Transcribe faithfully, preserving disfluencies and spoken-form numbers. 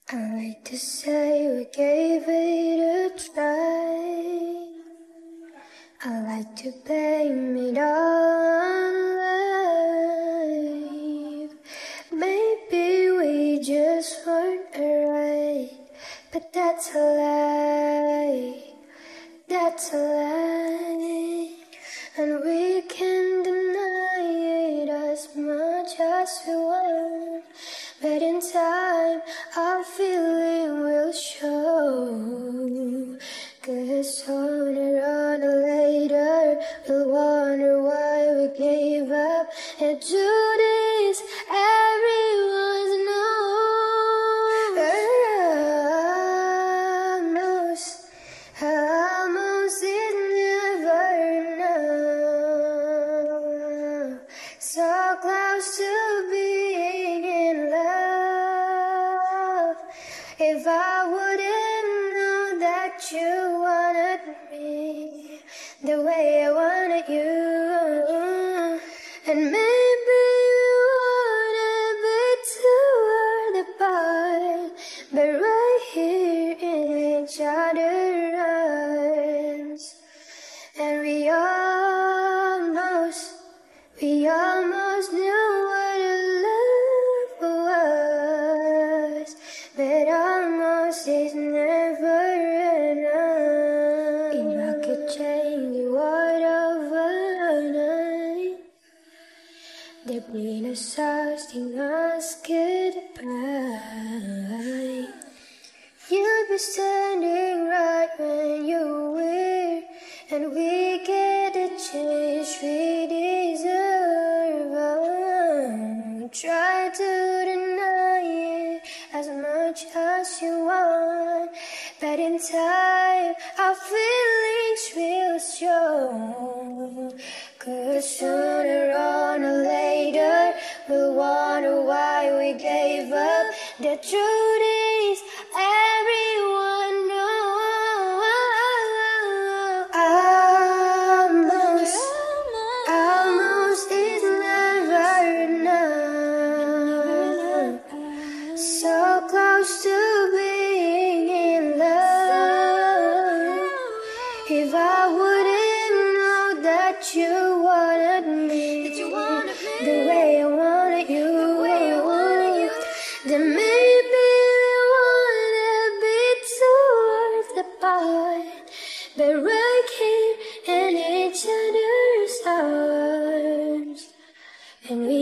I like to say we gave it a try. I like to blame it all on life. Maybe we just weren't right, but that's a lie. That's a lie. And we can deny it as much as we want, but in time our feeling will show. 'Cause sooner or later we'll wonder why we gave up and do this. Everyone's knows. Almost, almost is never enough. So close to being in love. If I wouldn't know that you wanted me the way I wanted you, and maybe we wouldn't be too hard apart, but right here in each other's arms. And we almost, we almost knew what a love was, but almost is never enough. If I could change the world overnight, there'd be no such thing as goodbye. You'll be standing right when you will, and we get the change we deserve. Oh, try to deny it as much as you want, but in time our feelings will show. 'Cause sooner or later we'll wonder why we gave up. The truth is everyone knows. Almost, almost is never enough. So close to being in love. If I wouldn't know that you wanted me the way I wanted you, then maybe we wouldn't be too worth apart, but right here in each other's arms. And we